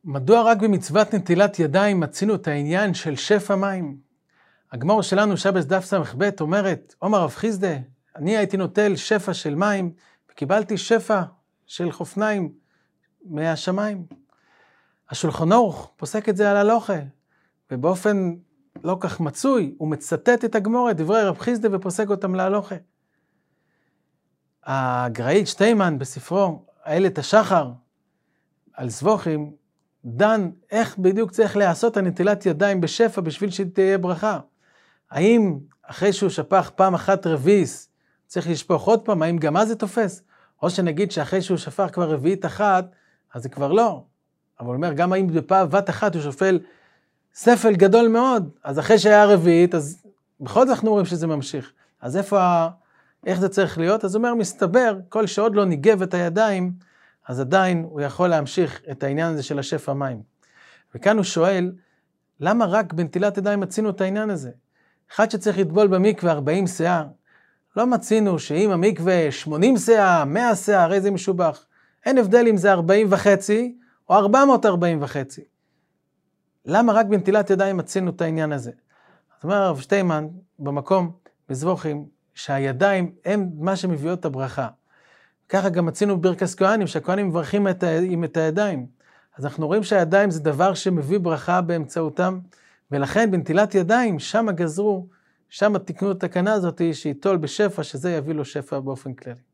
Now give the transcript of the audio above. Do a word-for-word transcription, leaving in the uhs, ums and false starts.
מדוע רק במצוות נטילת ידיים מצינו את העניין של שפע מים? הגמור שלנו שבס דף ס"ב אומרת, אומר רב חיסדא, אני הייתי נוטל שפע של מים וקיבלתי שפע של חופניים מהשמיים. השולחן ערוך פוסק את זה על הלוכה, ובאופן לא כך מצוי, הוא מצטט את הגמור, את דברי רב חיסדא ופוסק אותם להלוכה. הגראית שטיימן בספרו, איילת השחר, על זבוכים, דן איך בדיוק צריך לעשות הנטילת ידיים בשפע בשביל שתהיה ברכה. האם אחרי שהוא שפך פעם אחת רביעיס, צריך לשפוך עוד פעם, האם גם אז זה תופס? או שנגיד שאחרי שהוא שפך כבר רביעית אחת, אז זה כבר לא. אבל הוא אומר, גם האם בפעם בת אחת הוא שופל ספל גדול מאוד, אז אחרי שהיה רביעית, אז בכל זאת אנחנו רואים שזה ממשיך. אז איפה, איך זה צריך להיות? אז הוא אומר, מסתבר, כל שעוד לא ניגב את הידיים, אז עדיין הוא יכול להמשיך את העניין הזה של השפע מים. וכאן הוא שואל, למה רק בנטילת ידיים מצינו את העניין הזה? אחד שצריך לטבול במקווה ארבעים שיער, לא מצינו שאם המקווה שמונים שיער, מאה שיער, הרי זה משובח. אין הבדל אם זה ארבעים וחצי או ארבע מאות וארבעים וחצי. למה רק בנטילת ידיים מצינו את העניין הזה? זאת אומרת, הרב שטיימן במקום בזבוכים, שהידיים הם מה שמביאות את הברכה. ככה גם מצינו בברכת כהנים, שהכהנים מברכים את, עם את הידיים. אז אנחנו רואים שהידיים זה דבר שמביא ברכה באמצעותם, ולכן בנטילת ידיים, שם גזרו, שם תקנו את התקנה הזאת, שיטול בשפע, שזה יביא לו שפע באופן כללי.